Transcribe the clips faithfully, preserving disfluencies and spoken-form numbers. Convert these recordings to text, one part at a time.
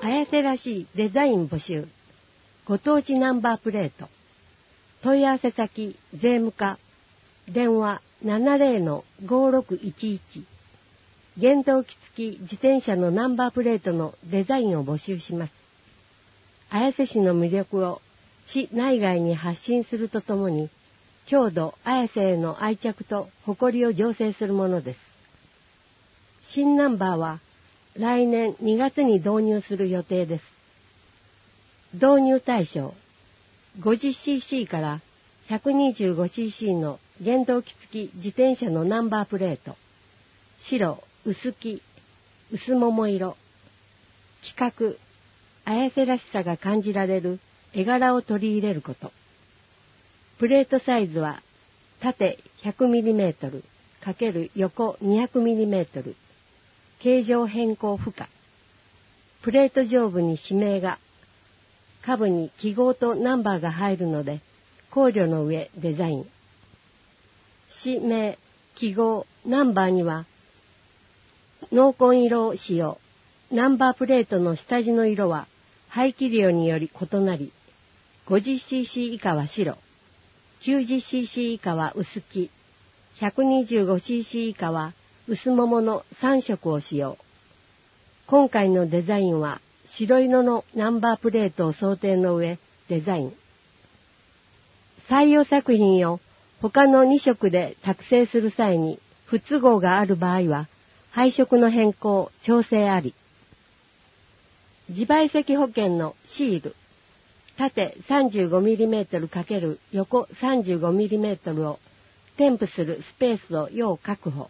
綾瀬らしいデザイン募集。ご当地ナンバープレート。問い合わせ先、税務課。電話 ななゼロのごろくいちいち。原動機付き自転車のナンバープレートのデザインを募集します。綾瀬市の魅力を市内外に発信するとともに、郷土綾瀬への愛着と誇りを醸成するものです。新ナンバーは来年にがつに導入する予定です。導入対象 ごじゅっシーシー から ひゃくにじゅうごシーシー の原動機付き自転車のナンバープレート。白、薄黄、薄桃色。規格、綾瀬らしさが感じられる絵柄を取り入れること。プレートサイズは縦 ひゃくミリメートル× 横 にひゃくミリメートル。形状変更不可。プレート上部に指名が、下部に記号とナンバーが入るので、考慮の上デザイン。指名、記号、ナンバーには、濃紺色を使用。ナンバープレートの下地の色は排気量により異なり、ごじゅっシーシー 以下は白、きゅうじゅっシーシー 以下は薄黄、ひゃくにじゅうごシーシー 以下は薄桃のさん色を使用。今回のデザインは白色のナンバープレートを想定の上デザイン。採用作品を他のに色で作成する際に不都合がある場合は配色の変更、調整あり。自賠責保険のシール、縦 さんじゅうごミリメートル×横 さんじゅうごミリメートル を添付するスペースを要確保。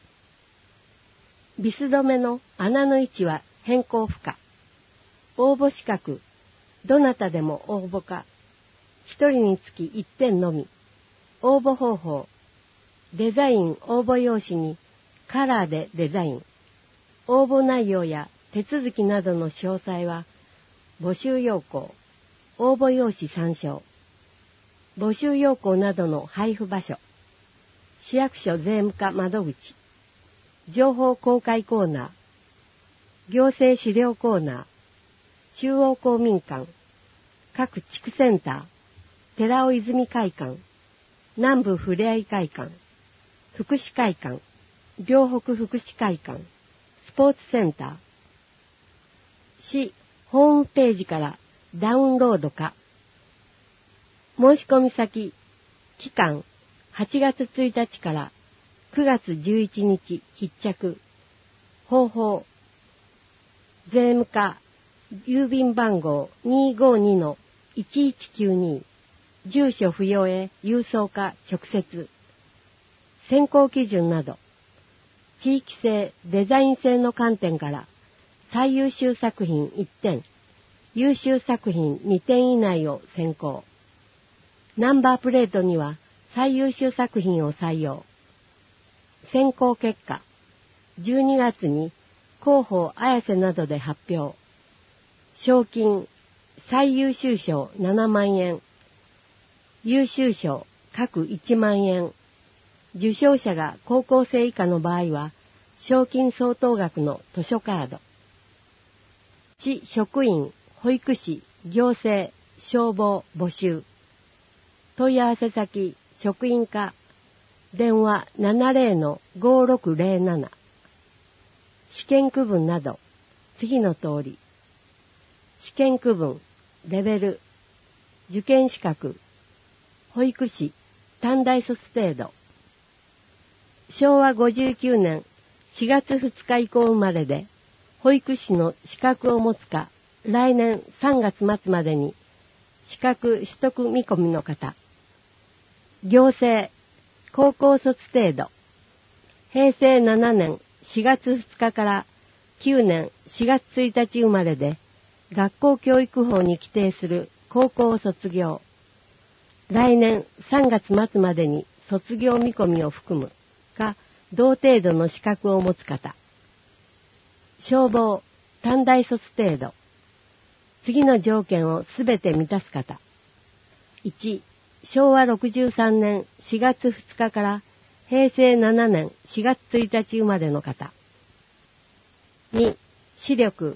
ビス止めの穴の位置は変更不可。応募資格、どなたでも応募可。一人につきいってんのみ。応募方法、デザイン応募用紙にカラーでデザイン。応募内容や手続きなどの詳細は、募集要項、応募用紙参照。募集要項などの配布場所、市役所税務課窓口、情報公開コーナー、行政資料コーナー、中央公民館、各地区センター、寺尾泉会館、南部ふれあい会館、福祉会館、両北福祉会館、スポーツセンター、市ホームページからダウンロード可。申し込み先、期間はちがつついたちからくがつじゅういちにち必着。方法、税務課、郵便番号 にーごーにのいちいちきゅうに、住所不要へ郵送か直接。選考基準など、地域性、デザイン性の観点から最優秀作品いってん、優秀作品にてん以内を選考。ナンバープレートには最優秀作品を採用。選考結果、じゅうにがつに広報綾瀬などで発表。賞金、最優秀賞ななまんえん、優秀賞各いちまんえん、受賞者が高校生以下の場合は、賞金相当額の図書カード。市職員、保育士、行政、消防募集。問い合わせ先、職員課。電話 ななゼロのごろくゼロなな。試験区分など、次の通り。試験区分、レベル、受験資格、保育士、短大卒程度。しょうわごじゅうきゅうねんしがつふつか以降生まれで、保育士の資格を持つか、来年さんがつまつまでに資格取得見込みの方。行政、高校卒程度。へいせいななねんしがつふつかからきゅうねんしがつついたち生まれで、学校教育法に規定する高校を卒業。来年さんがつまつまでに卒業見込みを含むか、同程度の資格を持つ方。消防、短大卒程度。次の条件をすべて満たす方。いち、しょうわろくじゅうさんねんしがつふつかからへいせいななねんしがつついたち生まれの方。に、視力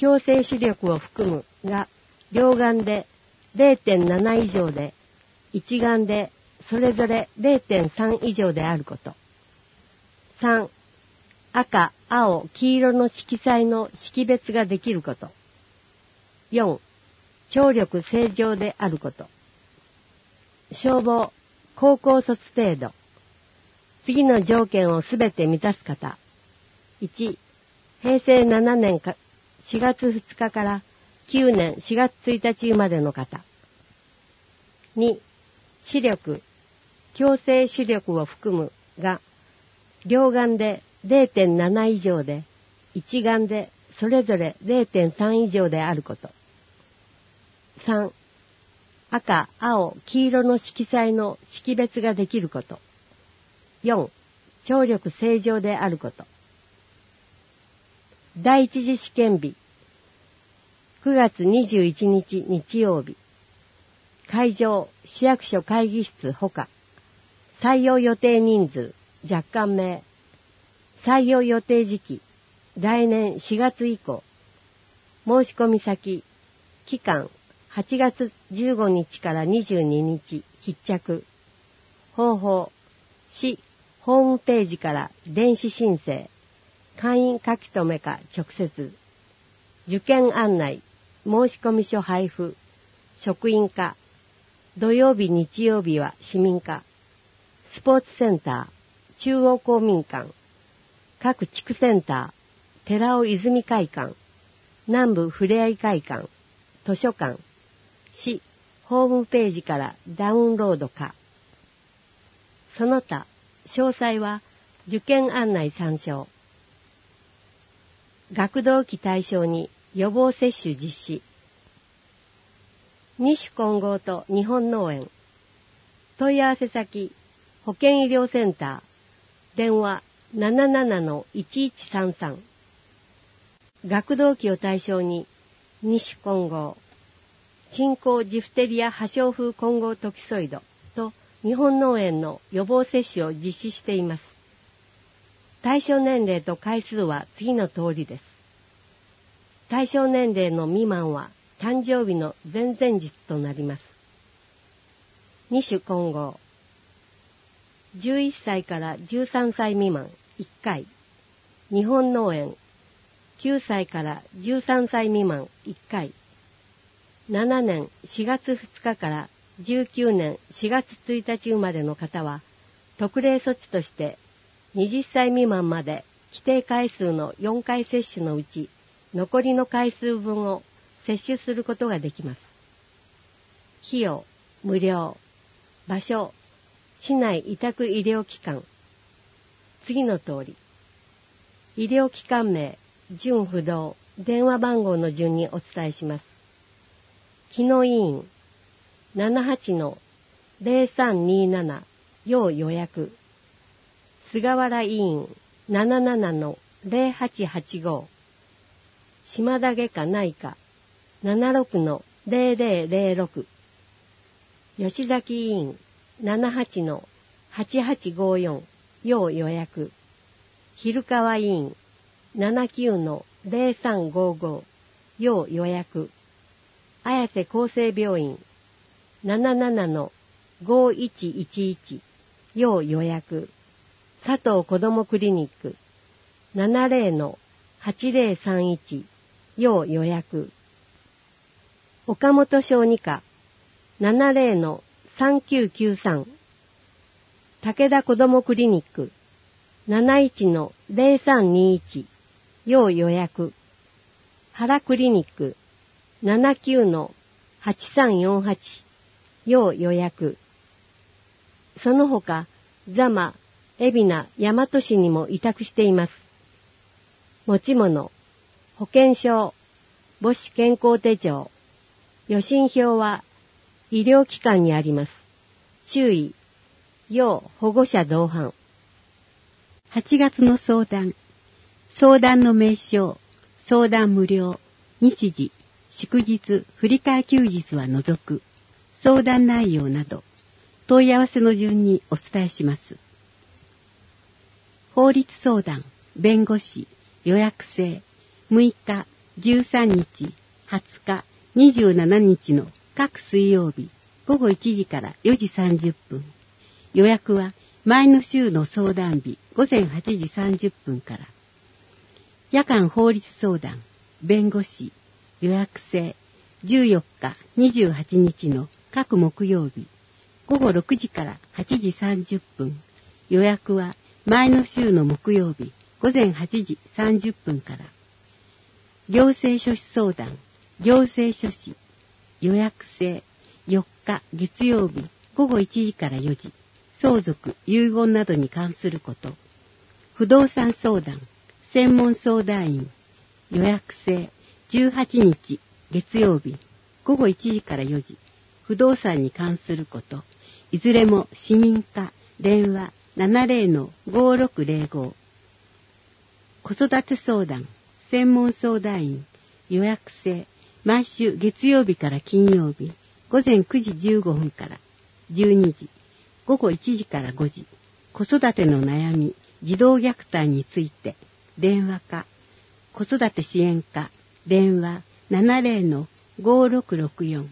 強制視力を含むが両眼で れいてんなな 以上で一眼でそれぞれ れいてんさん 以上であること。さん、赤、青、黄色の色彩の識別ができること。よん、聴力正常であること。消防、高校卒程度。次の条件をすべて満たす方。いち、へいせいななねんしがつふつかからきゅうねんしがつついたち生まれの方。に、視力、強制視力を含むが、両眼で れいてんなな 以上で、一眼でそれぞれ れいてんさん 以上であること。さん、赤、青、黄色の色彩の識別ができること。よん、聴力正常であること。第一次試験日、くがつにじゅういちにち日曜日。会場、市役所会議室ほか。採用予定人数、若干名。採用予定時期、来年しがつ以降。申し込み先、期間、はちがつじゅうごにちからにじゅうににち、必着。方法、市、ホームページから電子申請。会員書き留めか直接。受験案内、申込書配布、職員課。土曜日日曜日は市民課。スポーツセンター、中央公民館。各地区センター、寺尾泉会館。南部ふれあい会館。図書館。市、ホームページからダウンロードか。その他、詳細は受験案内参照。学童期対象に予防接種実施。二種混合と日本農園。問い合わせ先、保健医療センター。電話 ななななのいちいちさんさん。学童期を対象に二種混合。鎮降ジフテリア破傷風混合トキソイドと日本農園の予防接種を実施しています。対象年齢と回数は次の通りです。対象年齢の未満は誕生日の前々日となります。二種混合。じゅういっさいからじゅうさんさい未満いっかい。日本農園。きゅうさいからじゅうさんさい未満いっかい。ななねんしがつふつかからじゅうきゅうねんしがつついたち生まれの方は、特例措置としてはたち未満まで規定回数のよんかい接種のうち、残りの回数分を接種することができます。費用、無料。場所、市内委託医療機関。次の通り。医療機関名、順不動、電話番号の順にお伝えします。木野医院、ななはちのぜろさんになな、要予約。菅原医院、ななななのぜろはちはちご。島田外科内科、ななろくのぜろぜろぜろろく。吉崎医院、ななはちのはちはちごよん、要予約。昼川医院、ななきゅうのぜろさんごご、要予約。綾瀬厚生病院、ななななのごいちいちいち、要予約。佐藤子どもクリニック、ななぜろのはちぜろさんいち、要予約。岡本小児科、ななぜろのさんきゅうきゅうさん。武田子どもクリニック、なないちのぜろさんにいち、要予約。原クリニック、ななきゅうのはちさんよんはち、要予約。その他、座間、海老名、大和市にも委託しています。持ち物、保険証、母子健康手帳、予診票は医療機関にあります。注意、要保護者同伴。 はちがつの相談。相談の名称、相談無料、日時、祝日、振り替え休日は除く、相談内容など、問い合わせの順にお伝えします。法律相談、弁護士、予約制、むいか、 じゅうさんにち、はつか、にじゅうしちにちの各水曜日ごごいちじからよじさんじゅっぷん。予約は前の週の相談日ごぜんはちじさんじゅっぷんから。夜間法律相談、弁護士、予約制、じゅうよっか、にじゅうはちにちの各木曜日ごごろくじからはちじさんじゅっぷん。予約は前の週の木曜日ごぜんはちじさんじゅっぷんから。行政書士相談、行政書士、予約制、よっか月曜日ごごいちじからよじ。相続、遺言などに関すること。不動産相談、専門相談員、予約制、じゅうはちにち月曜日ごごいちじからよじ。不動産に関すること。いずれも市民課、電話 ななぜろのごろくぜろご。子育て相談、専門相談員、予約制、毎週月曜日から金曜日、ごぜんくじじゅうごふんからじゅうにじ、ごごいちじからごじ、子育ての悩み、児童虐待について、電話か、子育て支援課、電話 ななぜろのごろくろくよん。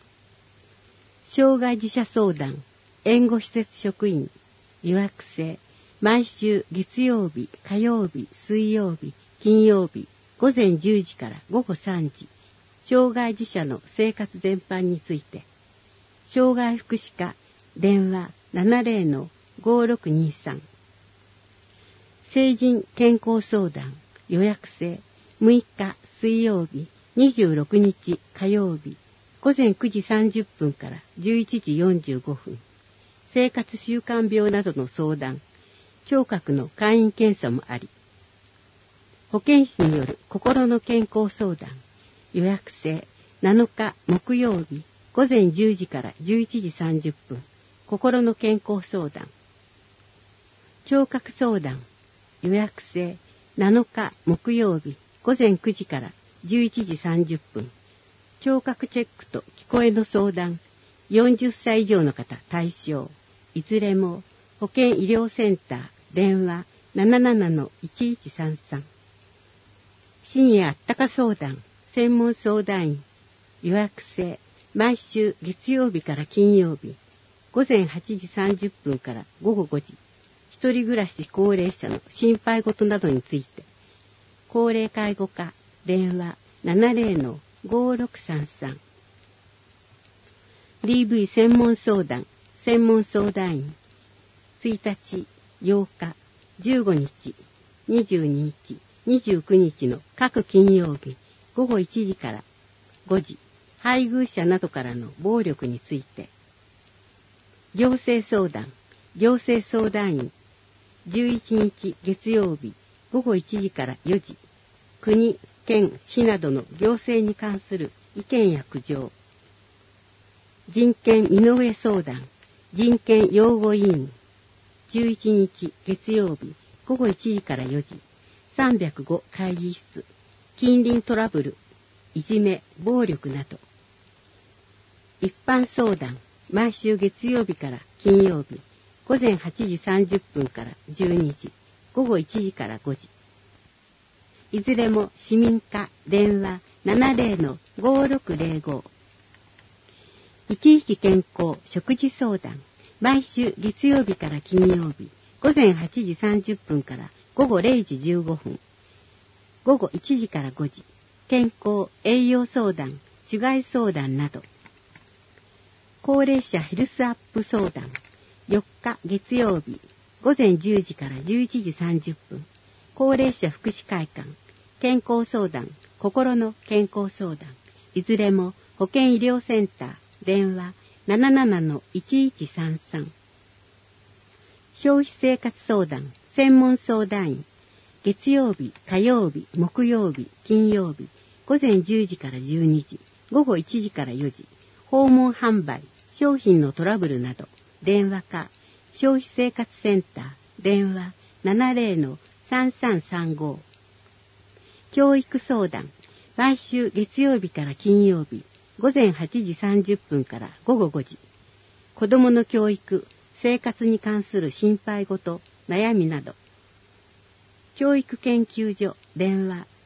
障害児者相談、援護施設職員、予約制、毎週月曜日、火曜日、水曜日、金曜日、ごぜんじゅうじからごごさんじ、障害児者の生活全般について、障害福祉課、電話 ななぜろのごろくにさん。成人健康相談、予約制、むいか水曜日、にじゅうろくにち火曜日、ごぜんくじさんじゅっぷんからじゅういちじよんじゅうごふん。生活習慣病などの相談、聴覚の簡易検査もあり。保健師による心の健康相談、予約制、なのか木曜日、ごぜんじゅうじからじゅういちじさんじゅっぷん。心の健康相談。聴覚相談、予約制、なのか木曜日、ごぜんくじからじゅういちじさんじゅっぷん。聴覚チェックと聞こえの相談、よんじゅっさい以上の方対象。いずれも保健医療センター、電話 ななななのいちいちさんさん。シニアあったか相談、専門相談員、予約制、毎週月曜日から金曜日、ごぜんはちじさんじゅっぷんからごごごじ、一人暮らし高齢者の心配事などについて、高齢介護課、電話 ななぜろのごろくさんさん。ディーブイ 専門相談、専門相談員、ついたち、ようか、じゅうごにち、にじゅうににち、にじゅうくにちの各金曜日、ごごいちじからごじ、配偶者などからの暴力について。行政相談、行政相談員、じゅういちにち月曜日、ごごいちじからよじ、国、県、市などの行政に関する意見や苦情。人権身の上相談、人権擁護委員、じゅういちにち月曜日、ごごいちじからよじ、さんびゃくご会議室、近隣トラブル、いじめ、暴力など。一般相談、毎週月曜日から金曜日、ごぜんはちじさんじゅっぷんからじゅうにじ、ごごいちじからごじ。いずれも市民課、電話 ななぜろのごろくぜろご。生き生き健康食事相談、毎週月曜日から金曜日、ごぜんはちじさんじゅっぷんからごごれいじじゅうごふん、ごごいちじからごじ、健康栄養相談、主害相談など。高齢者ヘルスアップ相談、よっか月曜日、ごぜんじゅうじからじゅういちじさんじゅっぷん、高齢者福祉会館、健康相談、心の健康相談、いずれも保健医療センター、電話 ななななのいちいちさんさん。消費生活相談、専門相談員、月曜日、火曜日、木曜日、金曜日、ごぜんじゅうじからじゅうにじ、ごごいちじからよじ、訪問販売、商品のトラブルなど、電話か、消費生活センター、電話 ななぜろのさんさんさんご。教育相談、毎週月曜日から金曜日、ごぜんはちじさんじゅっぷんからごごごじ。子どもの教育、生活に関する心配事、悩みなど。教育研究所、電話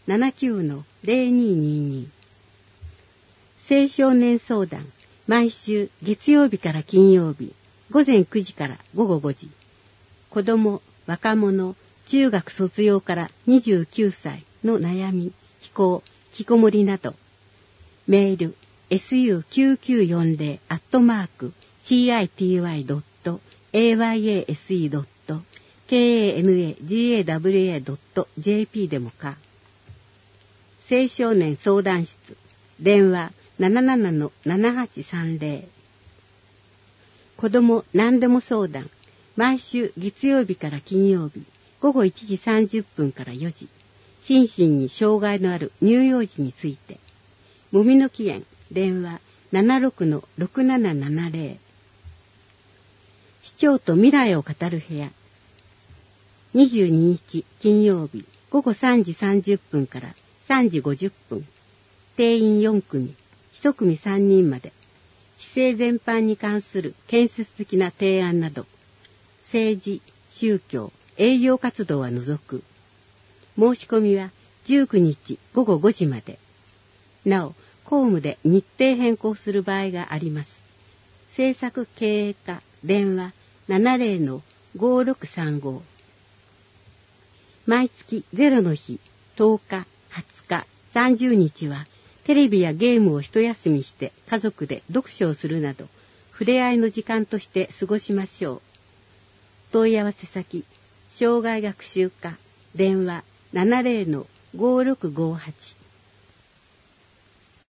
ななきゅうのゼロにーにーにー。青少年相談、毎週月曜日から金曜日、午前くじから午後ごじ。子供、若者、中学卒業からにじゅうきゅうさいの悩み、非行、引きこもりなど。メール、エスユーきゅうきゅうよんゼロ アットマーク、シーアイティーワイドットエーワイエーエスイードットケーエーエヌエージーエーダブリューエードットジェーピー でもか。青少年相談室、電話 ななななのななはちさんゼロ。子供何でも相談、毎週月曜日から金曜日、午後いちじさんじゅっぷんからよじ。心身に障害のある乳幼児について。もみの木園、電話 ななろくのろくななななゼロ。市長と未来を語る部屋。にじゅうににち金曜日、午後さんじさんじゅっぷんからさんじごじゅっぷん。定員よんくみ、いちくみさんにんまで。市政全般に関する建設的な提案など、政治、宗教、営業活動は除く。申し込みはじゅうくにち午後ごじまで。なお、公務で日程変更する場合があります。政策経営課電話 ななゼロのごろくさんご。毎月ゼロの日、とおか、はつか、さんじゅうにちはテレビやゲームを一休みして家族で読書をするなど、触れ合いの時間として過ごしましょう。問い合わせ先、障害学習課電話 ななゼロのごろくごはち。